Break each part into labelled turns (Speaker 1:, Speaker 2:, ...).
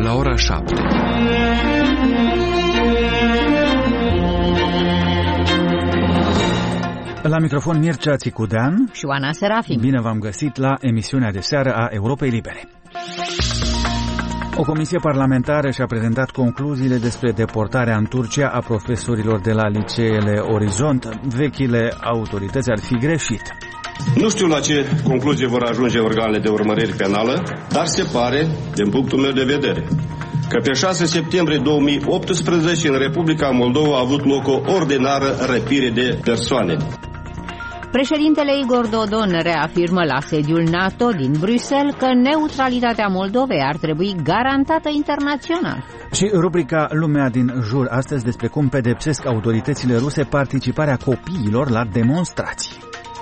Speaker 1: la ora 7.
Speaker 2: La microfon Mircea Țicudean
Speaker 3: și Oana Serafim.
Speaker 2: Bine v-am găsit la emisiunea de seară a Europei Libere. O comisie parlamentară și-a prezentat concluziile despre deportarea în Turcia a profesorilor de la liceele Orizont. Vechile autorități ar fi greșit.
Speaker 4: Nu știu la ce concluzie vor ajunge organele de urmărire penală, dar se pare, din punctul meu de vedere, că pe 6 septembrie 2018 în Republica Moldova a avut loc o ordinară răpire de persoane.
Speaker 3: Președintele Igor Dodon reafirmă la sediul NATO din Bruxelles că neutralitatea Moldovei ar trebui garantată internațional.
Speaker 2: Și rubrica Lumea din jur astăzi despre cum pedepsesc autoritățile ruse participarea copiilor la demonstrații.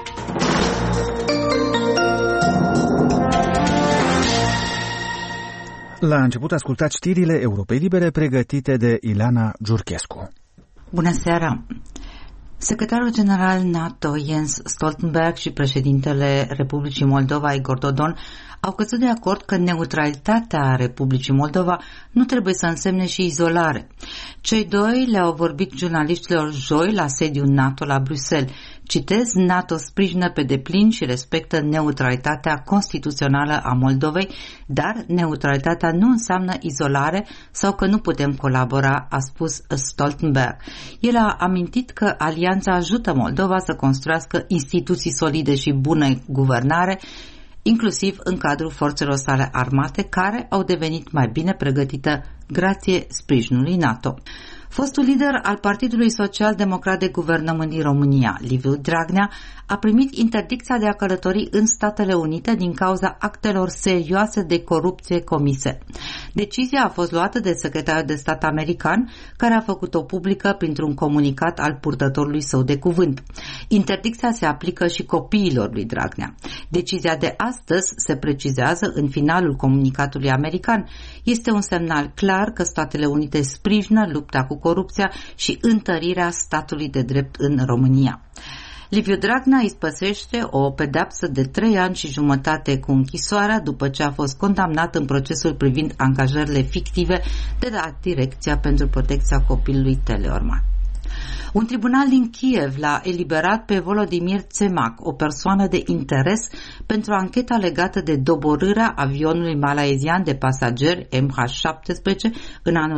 Speaker 2: La început ascultați știrile Europei Libere pregătite de Ileana Giurchescu.
Speaker 5: Bună seara! Secretarul general NATO Jens Stoltenberg și președintele Republicii Moldova Igor Dodon au căzut de acord că neutralitatea Republicii Moldova nu trebuie să însemne și izolare. Cei doi le-au vorbit jurnaliștilor joi la sediul NATO la Bruxelles. Citez, NATO sprijină pe deplin și respectă neutralitatea constituțională a Moldovei, dar neutralitatea nu înseamnă izolare sau că nu putem colabora, a spus Stoltenberg. El a amintit că alianța ajută Moldova să construiască instituții solide și bună guvernare, inclusiv în cadrul forțelor sale armate, care au devenit mai bine pregătite grație sprijinului NATO. Fostul lider al Partidului Social-Democrat de Guvernământ din România, Liviu Dragnea, a primit interdicția de a călători în Statele Unite din cauza actelor serioase de corupție comise. Decizia a fost luată de secretarul de stat american, care a făcut-o publică printr-un comunicat al purtătorului său de cuvânt. Interdicția se aplică și copiilor lui Dragnea. Decizia de astăzi, se precizează în finalul comunicatului american, este un semnal clar că Statele Unite sprijină lupta cu corupția și întărirea statului de drept în România. Liviu Dragnea ispășește o pedeapsă de 3 ani și jumătate cu închisoarea după ce a fost condamnat în procesul privind angajările fictive de la Direcția pentru Protecția Copilului Teleorman. Un tribunal din Kiev l-a eliberat pe Volodymyr Tsemak, o persoană de interes, pentru ancheta legată de doborârea avionului malaezian de pasageri MH17 în anul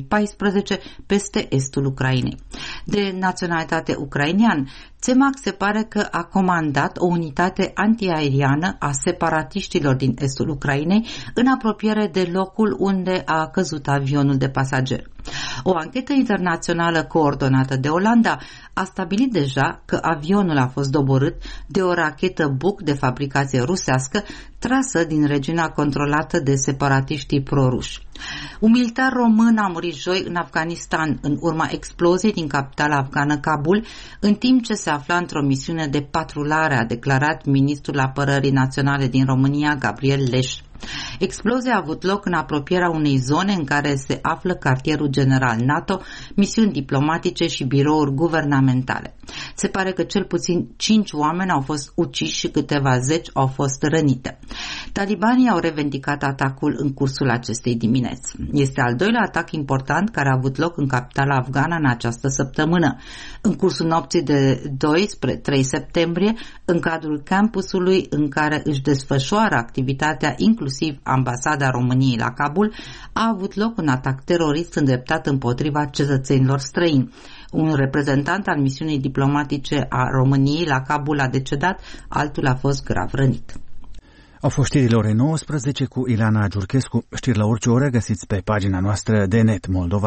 Speaker 5: 2014 peste estul Ucrainei. De naționalitate ucrainean, Tsemak se pare că a comandat o unitate antiaeriană a separatiștilor din estul Ucrainei în apropiere de locul unde a căzut avionul de pasageri. O anchetă internațională coordonată de Olanda a stabilit deja că avionul a fost doborât de o rachetă Buk de fabricație rusească trasă din regiunea controlată de separatiștii proruși. Un militar român a murit joi în Afganistan în urma exploziei din capitala afgană Kabul, în timp ce se afla într-o misiune de patrulare, a declarat ministrul apărării naționale din România, Gabriel Leș. Explozia a avut loc în apropierea unei zone în care se află cartierul general NATO, misiuni diplomatice și birouri guvernamentale. Se pare că cel puțin 5 oameni au fost uciși și câteva zeci au fost rănite. Talibanii au revendicat atacul în cursul acestei dimineți. Este al doilea atac important care a avut loc în capitala afgană în această săptămână. În cursul nopții de 2 spre 3 septembrie, în cadrul campusului în care își desfășoară activitatea, inclusiv ambasada României la Kabul, a avut loc un atac terorist îndreptat împotriva cetățenilor străini. Un reprezentant al misiunii diplomatice a României la Kabul a decedat, altul a fost grav rănit.
Speaker 2: Au fost știrile orei 19 cu Ileana Giurchescu. Știri la orice oră găsiți pe pagina noastră de net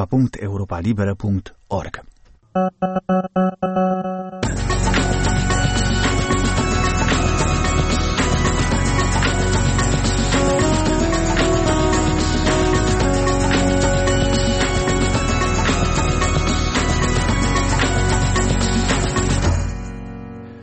Speaker 2: moldova.europalibera.org. Aflați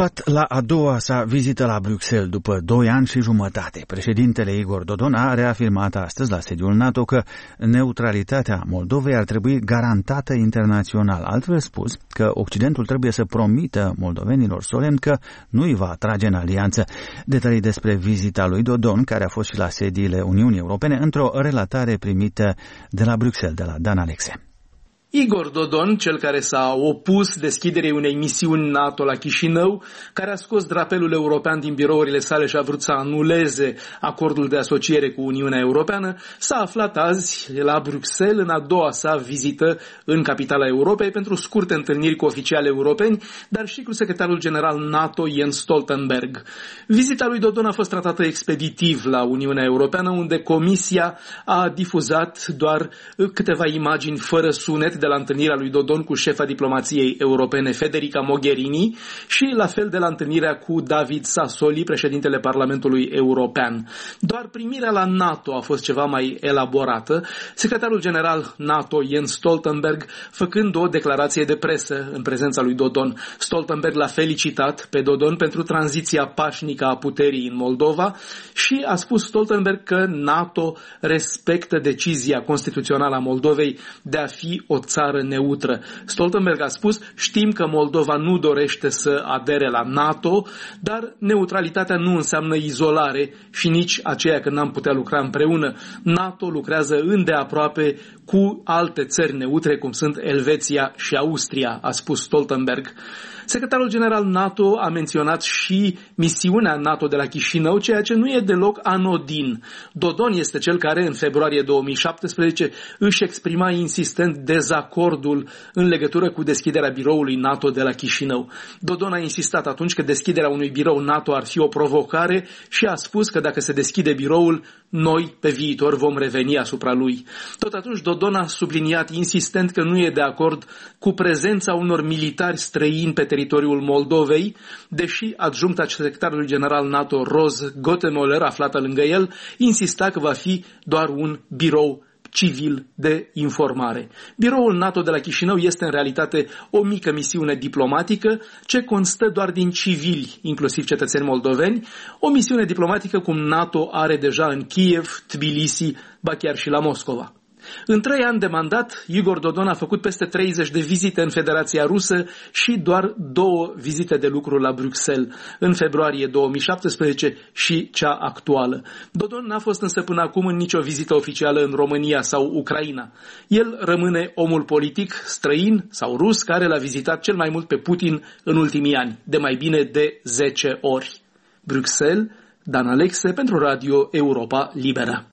Speaker 2: aflat la a doua sa vizită la Bruxelles după 2 ani și jumătate. Președintele Igor Dodon a reafirmat astăzi la sediul NATO că neutralitatea Moldovei ar trebui garantată internațional. Altfel spus, că Occidentul trebuie să promită moldovenilor solemn că nu îi va trage în alianță. Detalii despre vizita lui Dodon, care a fost și la sediile Uniunii Europene, într-o relatare primită de la Bruxelles, de la Dan Alexe.
Speaker 1: Igor Dodon, cel care s-a opus deschiderei unei misiuni NATO la Chișinău, care a scos drapelul european din birourile sale și a vrut să anuleze acordul de asociere cu Uniunea Europeană, s-a aflat azi la Bruxelles în a doua sa vizită în capitala Europei pentru scurte întâlniri cu oficiali europeni, dar și cu secretarul general NATO Jens Stoltenberg. Vizita lui Dodon a fost tratată expeditiv la Uniunea Europeană, unde Comisia a difuzat doar câteva imagini fără sunet de la întâlnirea lui Dodon cu șefa diplomației europene Federica Mogherini și la fel de la întâlnirea cu David Sassoli, președintele Parlamentului European. Doar primirea la NATO a fost ceva mai elaborată, secretarul general NATO Jens Stoltenberg făcând o declarație de presă în prezența lui Dodon. Stoltenberg l-a felicitat pe Dodon pentru tranziția pașnică a puterii în Moldova și a spus Stoltenberg că NATO respectă decizia constituțională a Moldovei de a fi o țară neutră. Stoltenberg a spus: știm că Moldova nu dorește să adere la NATO, dar neutralitatea nu înseamnă izolare și nici aceea că n-am putea lucra împreună. NATO lucrează îndeaproape cu alte țări neutre, cum sunt Elveția și Austria, a spus Stoltenberg. Secretarul general NATO a menționat și misiunea NATO de la Chișinău, ceea ce nu e deloc anodin. Dodon este cel care în februarie 2017 își exprima insistent dezacordul în legătură cu deschiderea biroului NATO de la Chișinău. Dodon a insistat atunci că deschiderea unui birou NATO ar fi o provocare și a spus că dacă se deschide biroul, noi pe viitor vom reveni asupra lui. Tot atunci Dodon a subliniat insistent că nu e de acord cu prezența unor militari străini pe teritoriul Moldovei, deși adjuncta secretarului general NATO Rose Gottemoeller, aflată lângă el, insista că va fi doar un birou civil de informare. Biroul NATO de la Chișinău este în realitate o mică misiune diplomatică ce constă doar din civili, inclusiv cetățeni moldoveni, o misiune diplomatică cum NATO are deja în Kiev, Tbilisi, ba chiar și la Moscova. În 3 ani de mandat, Igor Dodon a făcut peste 30 de vizite în Federația Rusă și doar 2 vizite de lucru la Bruxelles, în februarie 2017 și cea actuală. Dodon n-a fost însă până acum în nicio vizită oficială în România sau Ucraina. El rămâne omul politic străin sau rus care l-a vizitat cel mai mult pe Putin în ultimii ani, de mai bine de 10 ori. Bruxelles, Dan Alexe pentru Radio Europa Liberă.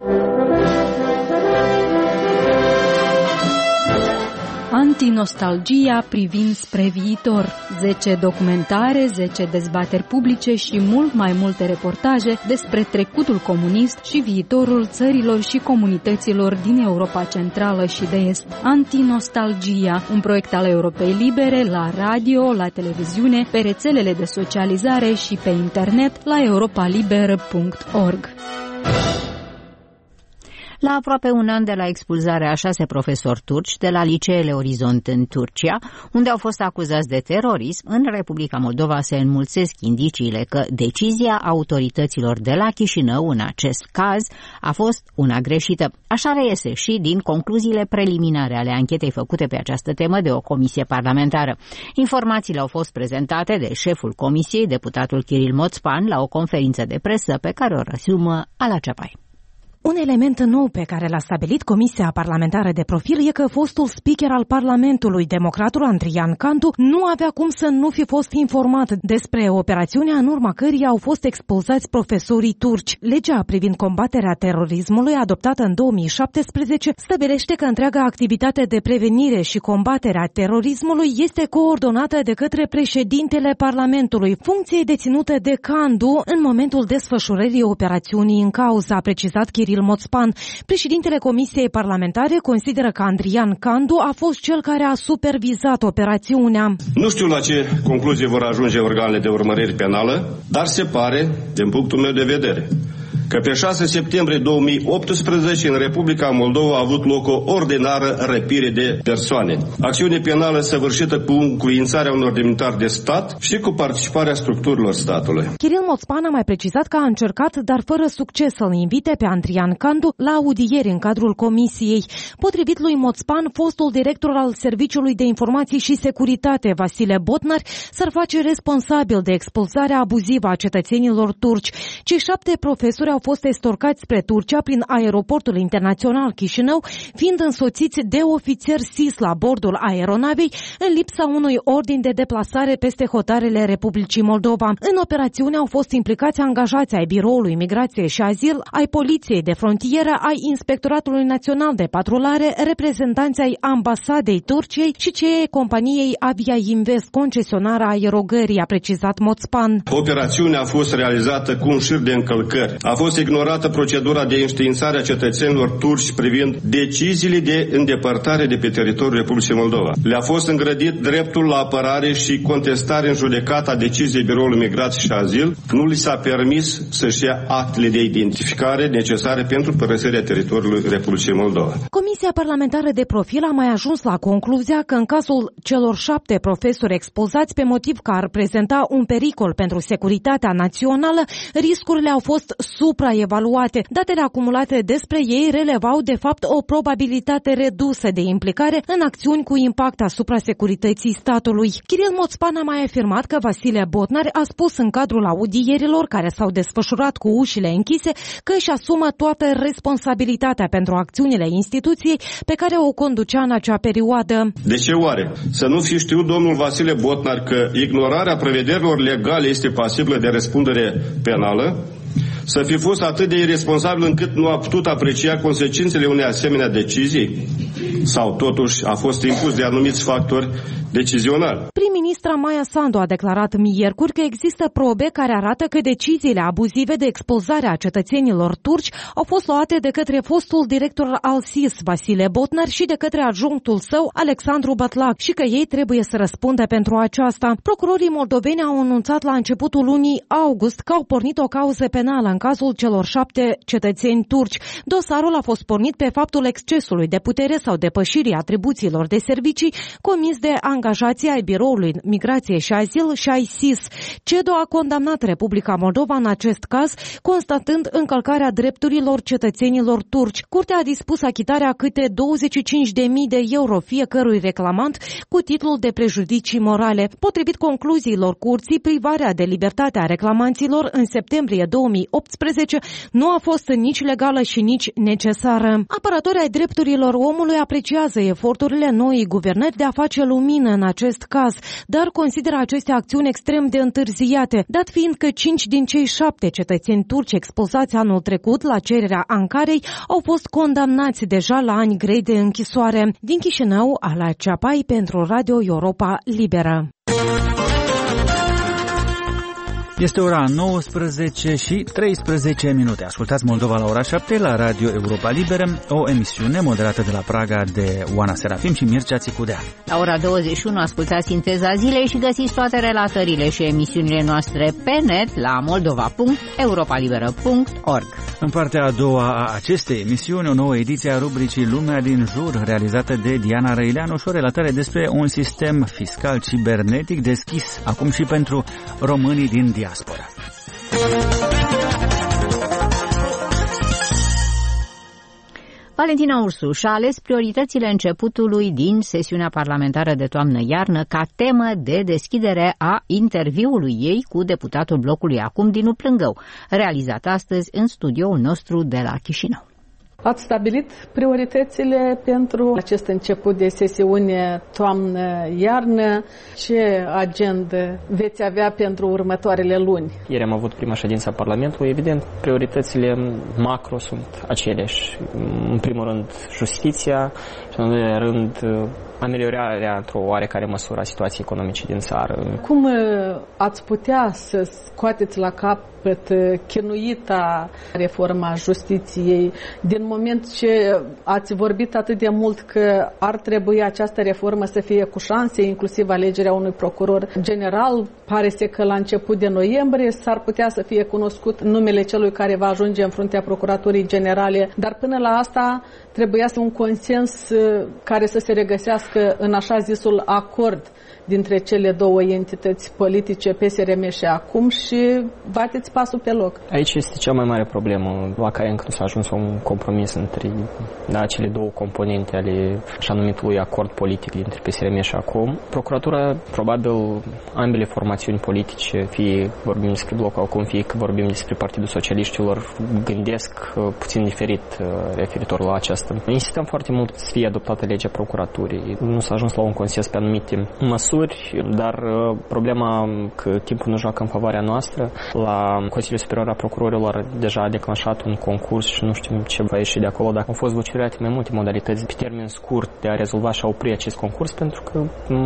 Speaker 6: Antinostalgia privind spre viitor. 10 documentare, 10 dezbateri publice și mult mai multe reportaje despre trecutul comunist și viitorul țărilor și comunităților din Europa Centrală și de Est. Antinostalgia, un proiect al Europei Libere la radio, la televiziune, pe rețelele de socializare și pe internet la europaliberă.org.
Speaker 3: La aproape un an de la expulzarea a 6 profesori turci de la liceele Orizont în Turcia, unde au fost acuzați de terorism, în Republica Moldova se înmulțesc indiciile că decizia autorităților de la Chișinău în acest caz a fost una greșită. Așa reiese și din concluziile preliminare ale anchetei făcute pe această temă de o comisie parlamentară. Informațiile au fost prezentate de șeful comisiei, deputatul Kiril Moțpan, la o conferință de presă pe care o rezumă Ala Ceapai.
Speaker 7: Un element nou pe care l-a stabilit Comisia Parlamentară de Profil e că fostul speaker al Parlamentului, democratul Andrian Cantu, nu avea cum să nu fi fost informat despre operațiunea în urma căreia au fost expulzați profesorii turci. Legea privind combaterea terorismului, adoptată în 2017, stabilește că întreaga activitate de prevenire și combatere a terorismului este coordonată de către președintele Parlamentului, funcție deținută de Cantu în momentul desfășurării operațiunii în cauză, a precizat Kiril Moțpan. Președintele Comisiei Parlamentare consideră că Andrian Cantu a fost cel care a supervizat operațiunea.
Speaker 4: Nu știu la ce concluzie vor ajunge organele de urmărire penală, dar se pare, din punctul meu de vedere, că pe 6 septembrie 2018 în Republica Moldova a avut loc o ordinară răpire de persoane. Acțiune penală săvârșită cu încuiințarea unor demnitari de stat și cu participarea structurilor statului.
Speaker 7: Kiril Moțpan a mai precizat că a încercat, dar fără succes, să-l invite pe Andrian Candu la audieri în cadrul comisiei. Potrivit lui Moțpan, fostul director al Serviciului de Informații și Securitate, Vasile Botnar, s-ar face responsabil de expulzarea abuzivă a cetățenilor turci. Cei 7 profesori au fost estorcați spre Turcia prin aeroportul internațional Chișinău, fiind însoțiți de ofițeri SIS la bordul aeronavei, în lipsa unui ordin de deplasare peste hotarele Republicii Moldova. În operațiune au fost implicați angajați ai Biroului Migrație și Azil, ai Poliției de Frontieră, ai Inspectoratului Național de Patrulare, reprezentanți ai Ambasadei Turciei și cei companiei Avia Invest, concesionarea aerogării, a precizat Moțpan.
Speaker 4: Operațiunea a fost realizată cu un șir de încălcări. A fost ignorată procedura de înștiințare a cetățenilor turci privind deciziile de îndepărtare de pe teritoriul Republicii Moldova. Le-a fost îngrădit dreptul la apărare și contestare în judecată a deciziei Biroului Migrație și Azil. Nu li s-a permis să-și ia actele de identificare necesare pentru părăsirea teritoriului Republicii Moldova.
Speaker 7: Comisia parlamentară de profil a mai ajuns la concluzia că în cazul celor 7 profesori expulzați pe motiv că ar prezenta un pericol pentru securitatea națională, riscurile au fost supraevaluate. Datele acumulate despre ei relevau de fapt o probabilitate redusă de implicare în acțiuni cu impact asupra securității statului. Kiril Moțpan a mai afirmat că Vasile Botnar a spus în cadrul audierilor care s-au desfășurat cu ușile închise că își asumă toată responsabilitatea pentru acțiunile instituției pe care o conducea în acea perioadă.
Speaker 4: De ce oare? Să nu fi știut domnul Vasile Botnar că ignorarea prevederilor legale este pasibilă de răspundere penală? Să fi fost atât de irresponsabil încât nu a putut aprecia consecințele unei asemenea decizii? Sau totuși a fost impus de anumiți factori decizionali?
Speaker 7: Prim-ministra Maia Sandu a declarat miercuri că există probe care arată că deciziile abuzive de expulzare a cetățenilor turci au fost luate de către fostul director al SIS, Vasile Botnar, și de către adjunctul său, Alexandru Batlac, și că ei trebuie să răspundă pentru aceasta. Procurorii moldoveni au anunțat la începutul lunii august că au pornit o cauză penală în cazul celor 7 cetățeni turci. Dosarul a fost pornit pe faptul excesului de putere sau depășirii atribuțiilor de servicii comis de angajații ai Biroului Migrație și Azil și ai SIS. CEDO a condamnat Republica Moldova în acest caz, constatând încălcarea drepturilor cetățenilor turci. Curtea a dispus achitarea câte 25.000 de euro fiecărui reclamant cu titlul de prejudicii morale. Potrivit concluziilor curții, privarea de libertate a reclamanților în septembrie 2018 nu a fost nici legală și nici necesară. Apărătorii ai drepturilor omului apreciază eforturile noii guvernări de a face lumină în acest caz, dar consideră aceste acțiuni extrem de întârziate, dat fiind că 5 din cei 7 cetățeni turci expulzați anul trecut la cererea Ankarei au fost condamnați deja la ani grei de închisoare. Din Chișinău, Ala Ceapai pentru Radio Europa Liberă.
Speaker 2: Este ora 19 și 13 minute. Ascultați Moldova la ora 7 la Radio Europa Liberă, o emisiune moderată de la Praga de Oana Serafim și Mircea Țicudea.
Speaker 3: La ora 21 ascultați Sinteza Zilei și găsiți toate relatările și emisiunile noastre pe net la moldova.europalibera.org.
Speaker 2: În partea a doua a acestei emisiuni, o nouă ediție a rubricii Lumea din jur, realizată de Diana Răileanu și o relatare despre un sistem fiscal cibernetic deschis acum și pentru românii din diaspora.
Speaker 3: Valentina Ursu și-a ales prioritățile începutului din sesiunea parlamentară de toamnă-iarnă ca temă de deschidere a interviului ei cu deputatul blocului Acum Dinu Plângău, realizat astăzi în studioul nostru de la Chișinău.
Speaker 8: Ați stabilit prioritățile pentru acest început de sesiune toamnă-iarnă? Ce agendă veți avea pentru următoarele luni?
Speaker 9: Ieri am avut prima ședință a Parlamentului. Evident, prioritățile macro sunt aceleași. În primul rând, justiția și în al doilea rând, ameliorarea într-o oarecare măsură a situației economice din țară.
Speaker 8: Cum ați putea să scoateți la capăt chinuita reforma justiției din moment ce ați vorbit atât de mult că ar trebui această reformă să fie cu șanse, inclusiv alegerea unui procuror general, pare că la început de noiembrie s-ar putea să fie cunoscut numele celui care va ajunge în fruntea Procuraturii Generale, dar până la asta trebuia să un consens care să se regăsească în așa zisul acord dintre cele două entități politice, PSRM și acum, și bateți pasul pe loc.
Speaker 9: Aici este cea mai mare problemă, la care încă nu s-a ajuns la un compromis între cele două componente ale așa numitului acord politic dintre PSRM și acum. Procuratura, probabil, ambele formațiuni politice, fie vorbim despre blocul acum, fie că vorbim despre Partidul Socialiștilor, gândesc puțin diferit referitor la aceasta. Insistăm foarte mult să fie adoptată legea procuraturii. Nu s-a ajuns la un consens pe anumite măsuri, dar problema că timpul nu joacă în favoarea noastră. La Consiliul Superior al Procurorilor deja a declanșat un concurs și nu știm ce va ieși de acolo, dar au fost vociferate mai multe modalități pe termen scurt de a rezolva și a opri acest concurs, pentru că,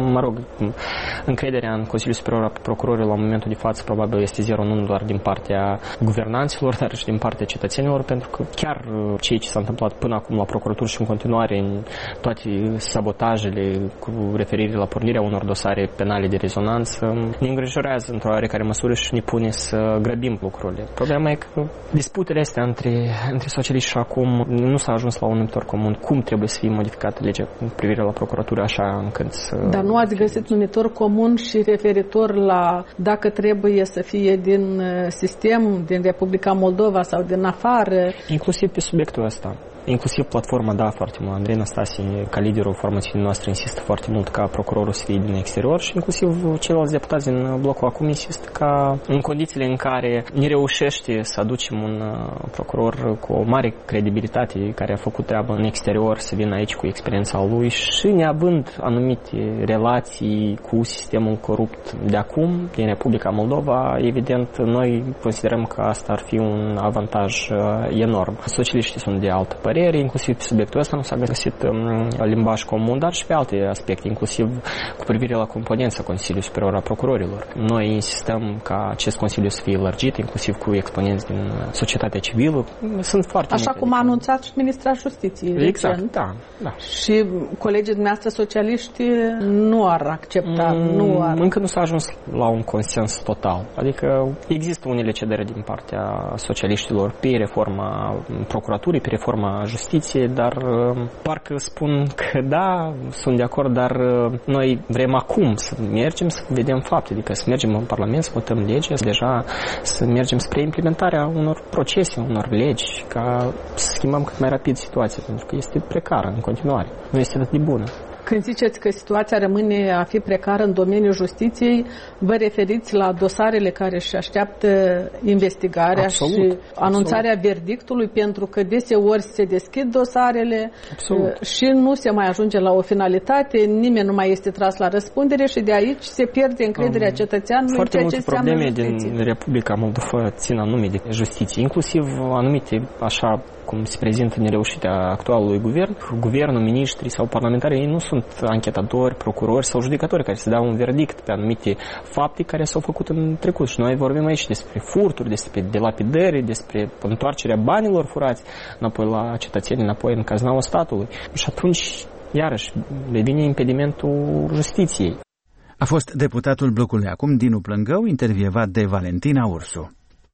Speaker 9: încrederea în Consiliul Superior al Procurorilor la momentul de față probabil este zero, nu doar din partea guvernanților, dar și din partea cetățenilor, pentru că chiar ceea ce s-a întâmplat până acum la procuratură și în continuare în toate sabotajele cu referire la pornirea unor dosare penale de rezonanță ne îngrijorează într-o oarecare măsură și ne pune să grăbim lucrurile. Problema e că disputele astea între socialiști și acum nu s-a ajuns la un numitor comun. Cum trebuie să fie modificată legea cu privire la procuratură așa încât să... Dar
Speaker 8: nu ați găsit numitor comun și referitor la dacă trebuie să fie din sistem, din Republica Moldova sau din afară?
Speaker 9: Inclusiv pe subiectul ăsta. Inclusiv platforma, da, foarte mult. Andrei Năstase, ca liderul formației noastre, insistă foarte mult ca procurorul să fie din exterior și inclusiv ceilalți deputați din blocul acum insistă ca în condițiile în care ne reușește să aducem un procuror cu o mare credibilitate care a făcut treabă în exterior să vină aici cu experiența lui și neavând anumite relații cu sistemul corupt de acum, din Republica Moldova, evident, noi considerăm că asta ar fi un avantaj enorm. Socialiștii sunt de altă părere, inclusiv pe subiectul ăsta nu s-a găsit limbaj comun, dar și pe alte aspecte, inclusiv cu privire la componența Consiliului Superior al Procurorilor. Noi insistăm ca acest Consiliu să fie lărgit, inclusiv cu exponenți din societatea civilă. Sunt foarte
Speaker 8: așa cum a anunțat și Ministra Justiției.
Speaker 9: Exact, da.
Speaker 8: Și colegii dumneavoastră socialiști nu ar accepta.
Speaker 9: Încă nu s-a ajuns la un consens total. Adică există unele cedere din partea socialiștilor pe reforma procuraturii, pe reforma justiției, dar parcă spun că da, sunt de acord, dar noi vrem acum să mergem să vedem fapte, adică să mergem în Parlament, să votăm legea, deja să mergem spre implementarea unor procese, unor legi, ca să schimbăm cât mai rapid situația, pentru că este precară în continuare, nu este atât de bună.
Speaker 8: Când ziceți că situația rămâne a fi precară în domeniul justiției, vă referiți la dosarele care își așteaptă investigarea și anunțarea verdictului, pentru că deseori se deschid dosarele și nu se mai ajunge la o finalitate, nimeni nu mai este tras la răspundere și de aici se pierde încrederea cetățeanului.
Speaker 9: Foarte multe probleme din Republica Moldova țin anume de justiție, inclusiv anumite, așa cum se prezintă nereușitea actualului guvern, guvernul, miniștrii sau parlamentarii, ei nu sunt anchetatori, procurori sau judecători care să dau un verdict pe anumite fapte care s-au făcut în trecut. Și noi vorbim aici despre furturi, despre delapidări, despre întoarcerea banilor furați înapoi la cetățeni, înapoi în caznaua statului. Și atunci, iarăși, devine impedimentul justiției.
Speaker 2: A fost deputatul blocului acum, Dinu Plângău, intervievat de Valentina Ursu.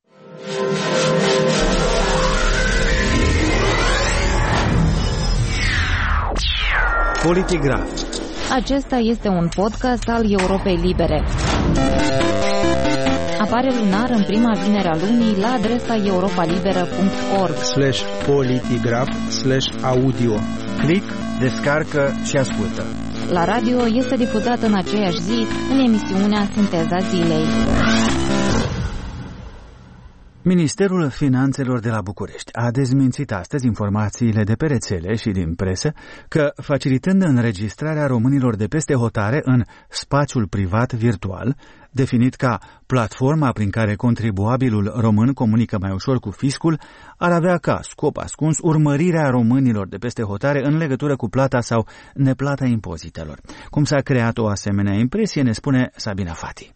Speaker 2: Politigraf.
Speaker 10: Acesta este un podcast al Europei Libere. Apare lunar în prima vinere a lunii la adresa
Speaker 11: europalibera.org/politigraf/audio.
Speaker 2: Click, descarcă și ascultă.
Speaker 10: La radio este difuzat în aceeași zi în emisiunea Sinteza Zilei.
Speaker 2: Ministerul Finanțelor de la București a dezmințit astăzi informațiile de pe rețele și din presă că, facilitând înregistrarea românilor de peste hotare în spațiul privat virtual, definit ca platforma prin care contribuabilul român comunică mai ușor cu fiscul, ar avea ca scop ascuns urmărirea românilor de peste hotare în legătură cu plata sau neplata impozitelor. Cum s-a creat o asemenea impresie, ne spune Sabina Fati.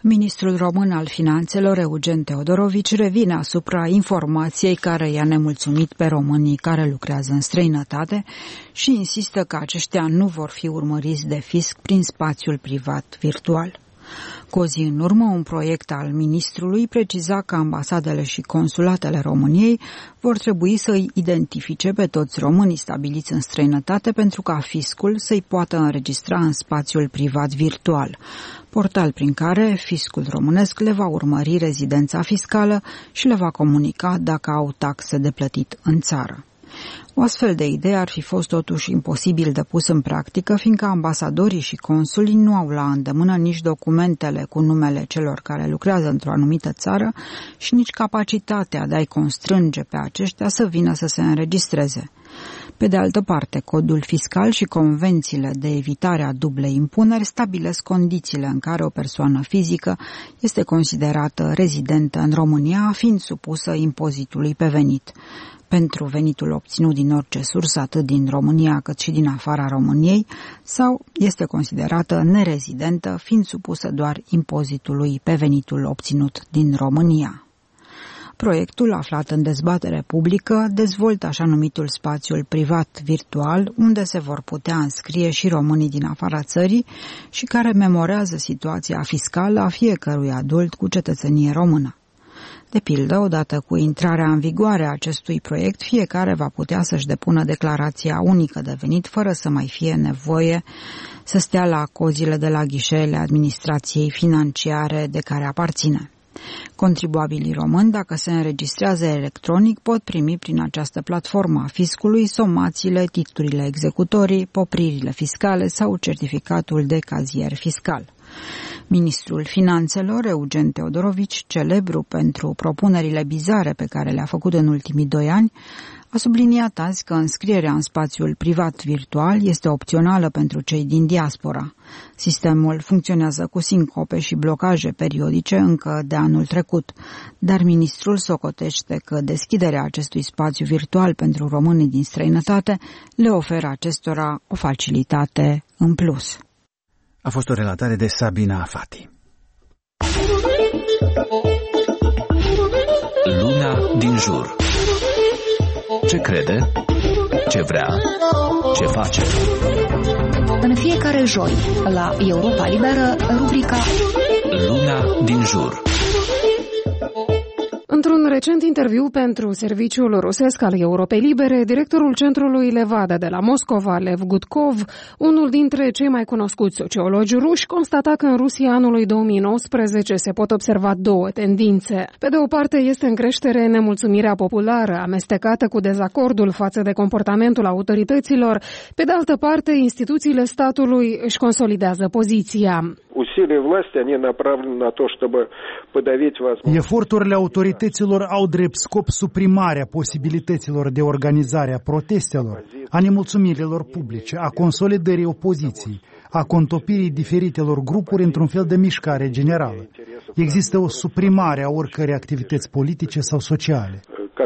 Speaker 11: Ministrul român al Finanțelor, Eugen Teodorovici, revine asupra informației care i-a nemulțumit pe românii care lucrează în străinătate și insistă că aceștia nu vor fi urmăriți de fisc prin spațiul privat virtual. Cu o zi în urmă, un proiect al ministrului preciza că ambasadele și consulatele României vor trebui să îi identifice pe toți românii stabiliți în străinătate pentru ca fiscul să-i poată înregistra în spațiul privat virtual, portal prin care fiscul românesc le va urmări rezidența fiscală și le va comunica dacă au taxe de plătit în țară. O astfel de idee ar fi fost totuși imposibil de pus în practică, fiindcă ambasadorii și consulii nu au la îndemână nici documentele cu numele celor care lucrează într-o anumită țară și nici capacitatea de a-i constrânge pe aceștia să vină să se înregistreze. Pe de altă parte, codul fiscal și convențiile de evitare a dublei impuneri stabilesc condițiile în care o persoană fizică este considerată rezidentă în România, fiind supusă impozitului pe venit. Pentru venitul obținut din orice sursă, atât din România cât și din afara României, sau este considerată nerezidentă, fiind supusă doar impozitului pe venitul obținut din România. Proiectul, aflat în dezbatere publică, dezvoltă așa numitul spațiul privat virtual, unde se vor putea înscrie și românii din afara țării și care memorează situația fiscală a fiecărui adult cu cetățenie română. De pildă, odată cu intrarea în vigoare a acestui proiect, fiecare va putea să-și depună declarația unică de venit fără să mai fie nevoie să stea la cozile de la ghișeele administrației financiare de care aparține. Contribuabilii români, dacă se înregistrează electronic, pot primi prin această platformă a fiscului somațiile, titlurile executorii, popririle fiscale sau certificatul de cazier fiscal. Ministrul Finanțelor, Eugen Teodorovici, celebru pentru propunerile bizare pe care le-a făcut în ultimii 2 ani, a subliniat azi că înscrierea în spațiul privat virtual este opțională pentru cei din diaspora. Sistemul funcționează cu sincope și blocaje periodice încă de anul trecut, dar ministrul socotește că deschiderea acestui spațiu virtual pentru românii din străinătate le oferă acestora o facilitate în plus.
Speaker 2: A fost o relatare de Sabina Afati.
Speaker 12: Luna din jur. Ce crede? Ce vrea? Ce face?
Speaker 13: În fiecare joi, la Europa Liberă, rubrica
Speaker 12: Luna din jur.
Speaker 14: Într-un recent interviu pentru serviciul rusesc al Europei Libere, directorul centrului Levada de la Moscova, Lev Gudkov, unul dintre cei mai cunoscuți sociologi ruși, constata că în Rusia anului 2019 se pot observa 2 tendințe. Pe de o parte este în creștere nemulțumirea populară, amestecată cu dezacordul față de comportamentul autorităților. Pe de altă parte, instituțiile statului își consolidează poziția.
Speaker 15: Eforturile autorităților au drept scop suprimarea posibilităților de organizare a protestelor, a nemulțumirilor publice, a consolidării opoziției, a contopirii diferitelor grupuri într-un fel de mișcare generală. Există o suprimare a oricărei activități politice sau sociale.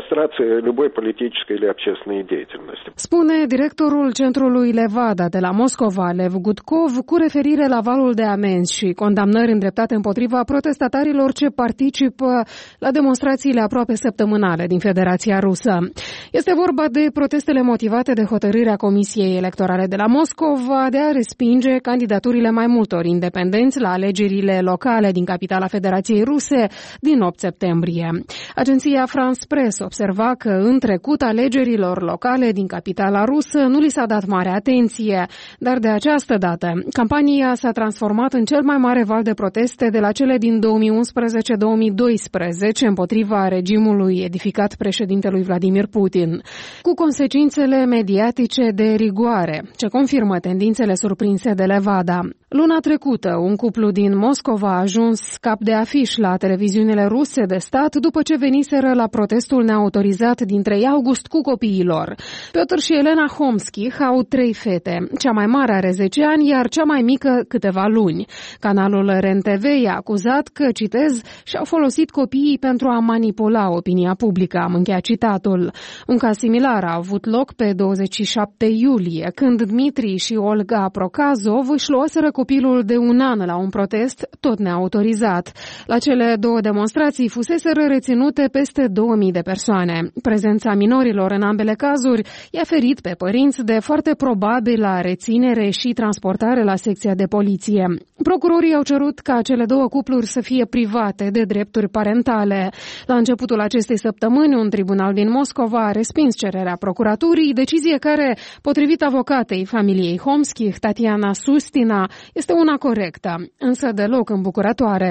Speaker 14: Spune directorul centrului Levada de la Moscova, Lev Gudkov, cu referire la valul de amenzi și condamnări îndreptate împotriva protestatarilor ce participă la demonstrațiile aproape săptămânale din Federația Rusă. Este vorba de protestele motivate de hotărârea Comisiei Electorale de la Moscova de a respinge candidaturile mai multor independenți la alegerile locale din capitala Federației Ruse din 8 septembrie. Agenția France Press observa că în trecut alegerilor locale din capitala rusă nu li s-a dat mare atenție, dar de această dată campania s-a transformat în cel mai mare val de proteste de la cele din 2011-2012 împotriva regimului edificat președintelui Vladimir Putin, cu consecințele mediatice de rigoare, ce confirmă tendințele surprinse de Levada. Luna trecută, un cuplu din Moscova a ajuns cap de afiș la televiziunile ruse de stat după ce veniseră la protestul neautorizat din 3 august cu copiilor. Piotr și Elena Homski au 3 fete. Cea mai mare are 10 ani, iar cea mai mică câteva luni. Canalul REN-TV i-a acuzat că, citez, și-au folosit copiii pentru a manipula opinia publică, am încheiat citatul. Un caz similar a avut loc pe 27 iulie, când Dmitri și Olga Procazov își luaseră copilul de 1 an la un protest tot neautorizat. La cele 2 demonstrații fuseseră reținute peste 2000 de persoane. Prezența minorilor în ambele cazuri i-a ferit pe părinți de foarte probabilă reținere și transportare la secția de poliție. Procurorii au cerut ca cele 2 cupluri să fie private de drepturi parentale. La începutul acestei săptămâni, un tribunal din Moscova a respins cererea procuraturii, decizie care, potrivit avocatei familiei Homskih, Tatiana Sustina, este una corectă, însă deloc îmbucurătoare.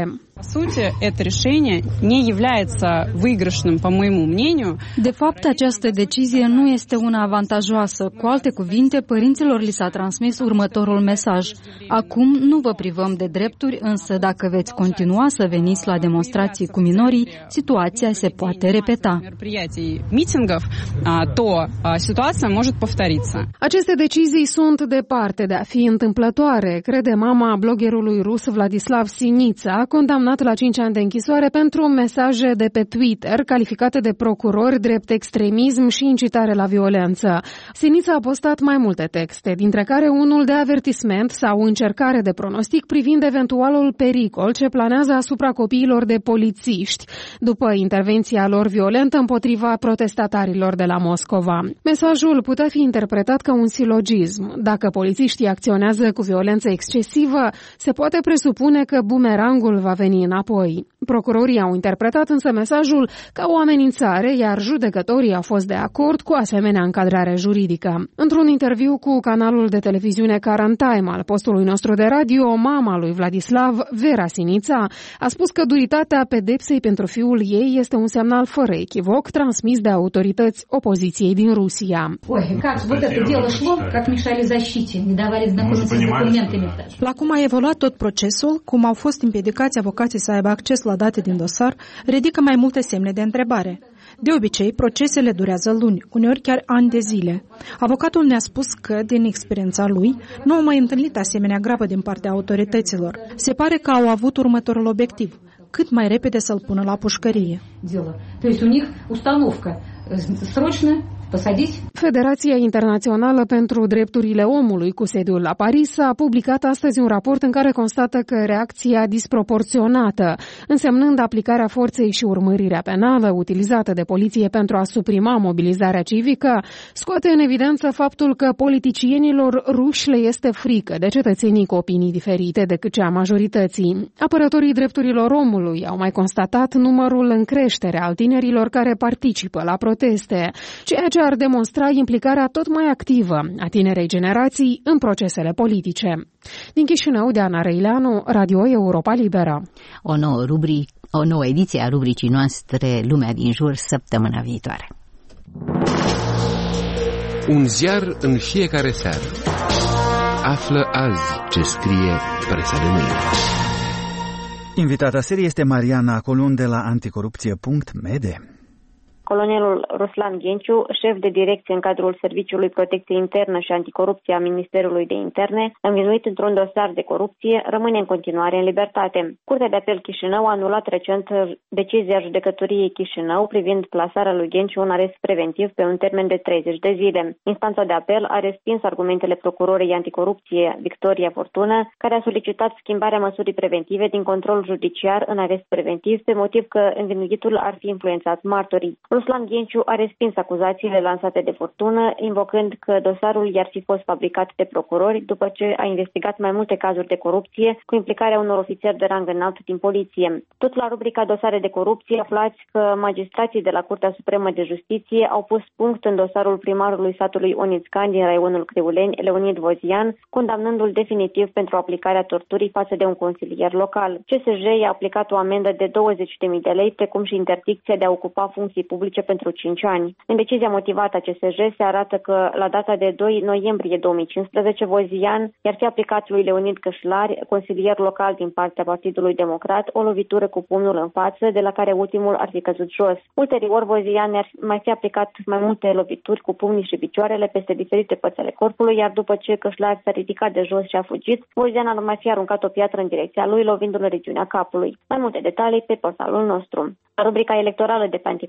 Speaker 6: De fapt, această decizie nu este una avantajoasă. Cu alte cuvinte, părinților li s-a transmis următorul mesaj. Acum nu vă privăm de drepturi, însă dacă veți continua să veniți la demonstrații cu minorii, situația se poate repeta.
Speaker 14: Aceste decizii sunt departe de a fi întâmplătoare, crede mama bloggerului rus Vladislav Sinița, condamnat la 5 ani de închisoare pentru mesaje de pe Twitter calificate de procurori drept extremism și incitare la violență. Sinița a postat mai multe texte, dintre care unul de avertisment sau încercare de pronostic privind eventualul pericol ce planează asupra copiilor de polițiști, după intervenția lor violentă împotriva protestatarilor de la Moscova. Mesajul putea fi interpretat ca un silogism. Dacă polițiștii acționează cu violență excesivă, se poate presupune că bumerangul va veni înapoi. Procurorii au interpretat însă mesajul ca o amenințare, iar judecătorii au fost de acord cu asemenea încadrare juridică. Într-un interviu cu canalul de televiziune Current Time al postului nostru de radio, mama lui Vladislav, Vera Sinița, a spus că duritatea pedepsei pentru fiul ei este un semnal fără echivoc transmis de autorități opoziției din Rusia.
Speaker 16: La cum a evoluat tot procesul, cum au fost împiedicați avocații să aibă acces la date din dosar, ridică mai multe semne de întrebare. De obicei, procesele durează luni, uneori chiar ani de zile. Avocatul ne-a spus că, din experiența lui, nu au mai întâlnit asemenea grabă din partea autorităților. Se pare că au avut următorul obiectiv: cât mai repede să-l pună la pușcărie.
Speaker 14: Federația Internațională pentru Drepturile Omului, cu sediul la Paris, a publicat astăzi un raport în care constată că reacția disproporționată, însemnând aplicarea forței și urmărirea penală utilizată de poliție pentru a suprima mobilizarea civică, scoate în evidență faptul că politicienilor ruși le este frică de cetățenii cu opinii diferite decât cea a majorității. Apărătorii drepturilor omului au mai constatat numărul în creștere al tinerilor care participă la proteste, ceea ce ar demonstra implicarea tot mai activă a tinerei generații în procesele politice. Din Chișinău, Diana Răileanu, Radio Europa Liberă.
Speaker 3: O nouă ediție a rubricii noastre Lumea din Jur săptămâna viitoare.
Speaker 17: Un ziar în fiecare seară. Află azi ce scrie presa de mâine.
Speaker 2: Invitata seriei este Mariana Colun de la anticorupție.mede.
Speaker 18: Colonelul Ruslan Ghenciu, șef de direcție în cadrul Serviciului Protecție Internă și Anticorupție a Ministerului de Interne, învinuit într-un dosar de corupție, rămâne în continuare în libertate. Curtea de apel Chișinău a anulat recent decizia judecătoriei Chișinău privind plasarea lui Ghenciu în arest preventiv pe un termen de 30 de zile. Instanța de apel a respins argumentele procurorei anticorupție Victoria Fortună, care a solicitat schimbarea măsurii preventive din control judiciar în arest preventiv pe motiv că învinuitul ar fi influențat martorii. Ruslan Ghenciu a respins acuzațiile lansate de Fortună, invocând că dosarul i-ar fi fost fabricat de procurori după ce a investigat mai multe cazuri de corupție cu implicarea unor ofițeri de rang înalt din poliție. Tot la rubrica dosare de corupție aflați că magistrații de la Curtea Supremă de Justiție au pus punct în dosarul primarului satului Onițcan din raionul Criuleni, Leonid Vozian, condamnându-l definitiv pentru aplicarea torturii față de un consilier local. CSJ i-a aplicat o amendă de 20.000 de lei, precum și interdicția de a ocupa funcții publice pentru 5 ani. În decizia motivată a CSJ se arată că la data de 2 noiembrie 2015 Vozian i-ar fi aplicat lui Leonid Cășlari, consilier local din partea Partidului Democrat, o lovitură cu pumnul în față, de la care ultimul ar fi căzut jos. Ulterior, Vozian ar mai fi aplicat mai multe lovituri cu pumnii și picioarele peste diferite părți ale corpului, iar după ce Cășlari s-a ridicat de jos și a fugit, Vozian ar mai fi aruncat o piatră în direcția lui, lovindu-l în regiunea capului. Mai multe detalii pe portalul nostru. La rubrica electorală de pe anticorupție.md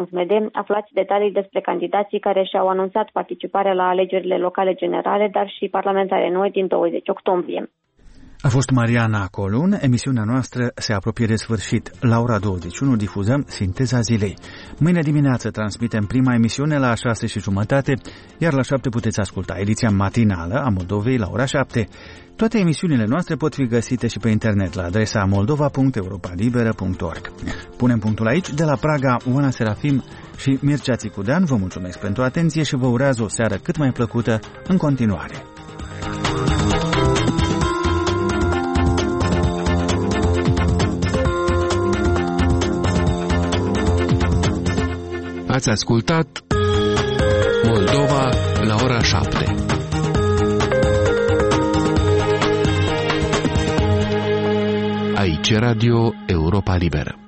Speaker 18: Punct.md aflați detalii despre candidații care și-au anunțat participarea la alegerile locale generale, dar și parlamentare noi din 20 octombrie.
Speaker 2: A fost Mariana Colun. Emisiunea noastră se apropie de sfârșit. La ora 21 difuzăm Sinteza zilei. Mâine dimineață transmitem prima emisiune la 6:30, iar la 7 puteți asculta ediția matinală a Moldovei la ora 7. Toate emisiunile noastre pot fi găsite și pe internet la adresa moldova.europalibera.org. Punem punctul aici. De la Praga, Oana Serafim și Mircea Țicudean vă mulțumesc pentru atenție și vă urează o seară cât mai plăcută în continuare.
Speaker 17: Ați ascultat Moldova la ora 7. Aici Radio Europa Liberă.